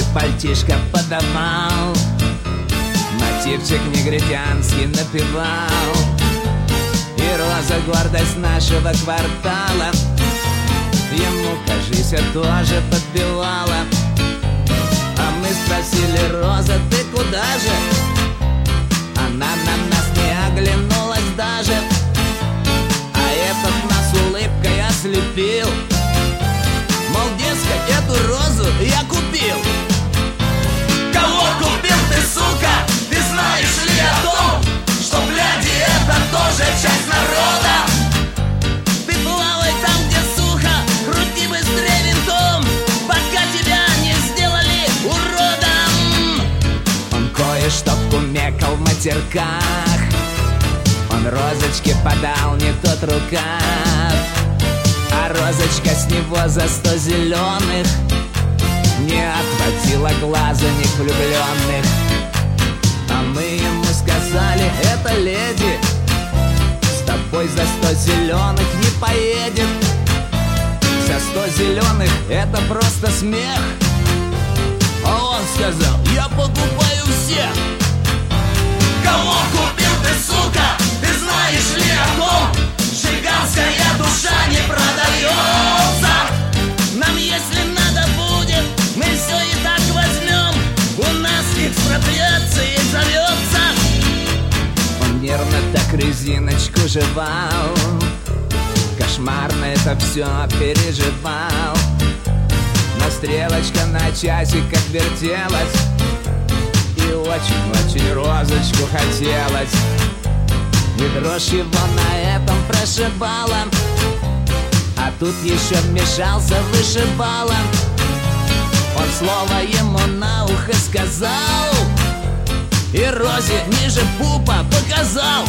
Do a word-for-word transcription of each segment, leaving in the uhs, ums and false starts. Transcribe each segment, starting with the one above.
пальтишко подавал, мотивчик негритянский напевал. И Роза, гордость нашего квартала, ему, кажется, тоже подпевала. А мы спросили: Роза, ты куда же? Она на нас не оглянулась даже, а этот нас улыбкой ослепил. Мол, дескать, эту розу я купил. Кого купил ты, сука? Ты знаешь ли о том, что бляди это тоже часть народа? Ты плавай там, где сухо, крути быстрее винтом, пока тебя не сделали уродом. Он кое-что кумекал в матерках, он Розочке подал не тот рукав, а Розочка с него за сто зеленых не отводила глаза не влюбленных. А мы ему сказали: это леди с тобой за сто зеленых не поедет. За сто зеленых это просто смех. А он сказал: я покупаю всех. Кого купил ты, сука? Ты знаешь ли о том, жиганская душа не продается? Нам, если надо будет, мы все и так возьмем. У нас экспроприация зовется. Он нервно так резиночку жевал, кошмарно это все переживал. Но стрелочка на часиках вертелась, и очень-очень Розочку хотелось. И дрожь его на этом прошибала, а тут еще вмешался вышибала. Он слово ему на ухо сказал, и Розе ниже пупа показал.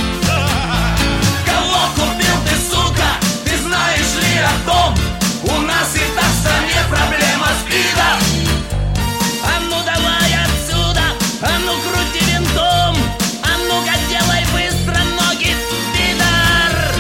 Кого купил ты, сука? Ты знаешь ли о том, у нас и так в стране проблема спида? А ну давай отсюда, а ну крути винтом, а ну-ка делай быстро ноги, пидор!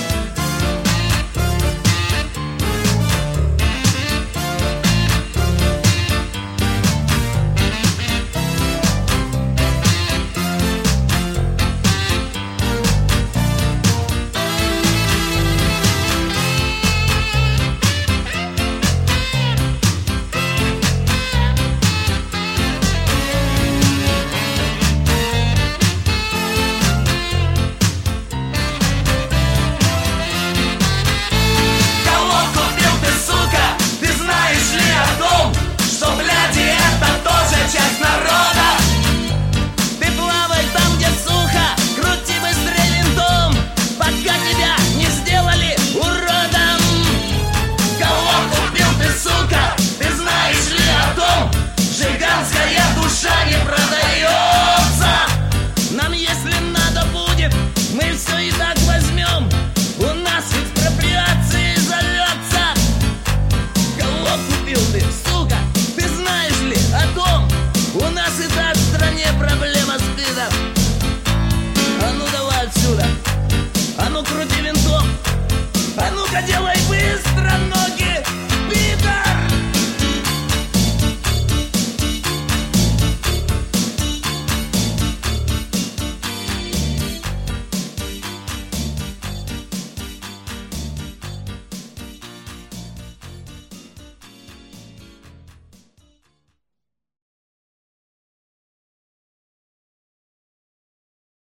Часть народа. Ты плавай там, где сухо, крути быстрее винтом, пока тебя не сделали уродом. Кого купил ты, сука? Ты знаешь ли о том, жиганская душа не продается? Нам, если надо будет, мы все и так возьмем. У нас экспроприация зовется. Кого купил ты, сука? Ты знаешь ли о том, у нас и так в стране проблема спида? А ну давай отсюда, а ну крути винтом, а ну-ка делай быстро ноги.